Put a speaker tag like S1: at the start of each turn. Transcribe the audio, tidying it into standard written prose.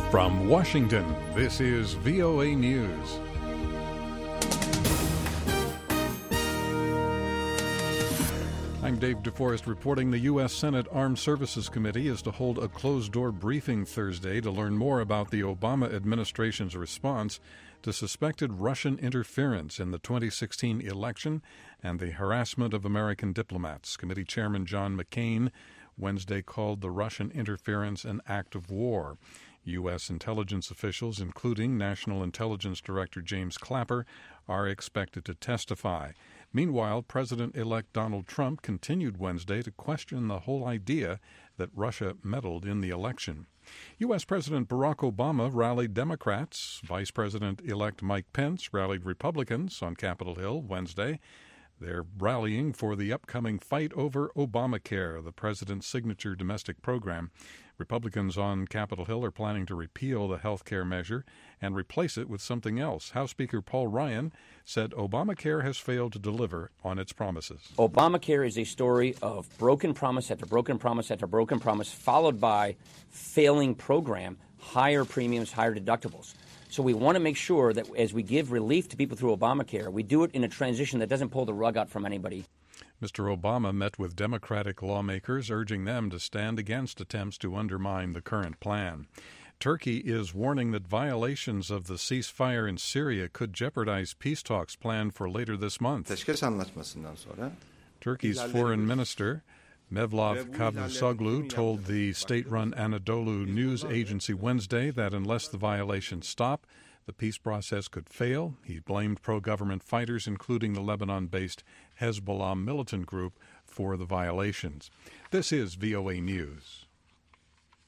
S1: From Washington, this is VOA News. I'm Dave DeForest reporting the U.S. Senate Armed Services Committee is to hold a closed-door briefing Thursday to learn more about the Obama administration's response to suspected Russian interference in the 2016 election and the harassment of American diplomats. Committee Chairman John McCain Wednesday called the Russian interference an act of war. U.S. intelligence officials, including National Intelligence Director James Clapper, are expected to testify. Meanwhile, President-elect Donald Trump continued Wednesday to question the whole idea that Russia meddled in the election. U.S. President Barack Obama rallied Democrats. Vice President-elect Mike Pence rallied Republicans on Capitol Hill Wednesday. They're rallying for the upcoming fight over Obamacare, the president's signature domestic program. Republicans on Capitol Hill are planning to repeal the health care measure and replace it with something else. House Speaker Paul Ryan said Obamacare has failed to deliver on its promises.
S2: Obamacare is a story of broken promise after broken promise after broken promise, followed by failing program, higher premiums, higher deductibles. So we want to make sure that as we give relief to people through Obamacare, we do it in a transition that doesn't pull the rug out from anybody.
S1: Mr. Obama met with Democratic lawmakers, urging them to stand against attempts to undermine the current plan. Turkey is warning that violations of the ceasefire in Syria could jeopardize peace talks planned for later this month. Turkey's foreign minister, Mevlut Cavusoglu, told the state-run Anadolu news agency Wednesday that unless the violations stop, the peace process could fail. He blamed pro-government fighters, including the Lebanon-based Hezbollah militant group, for the violations. This is VOA News.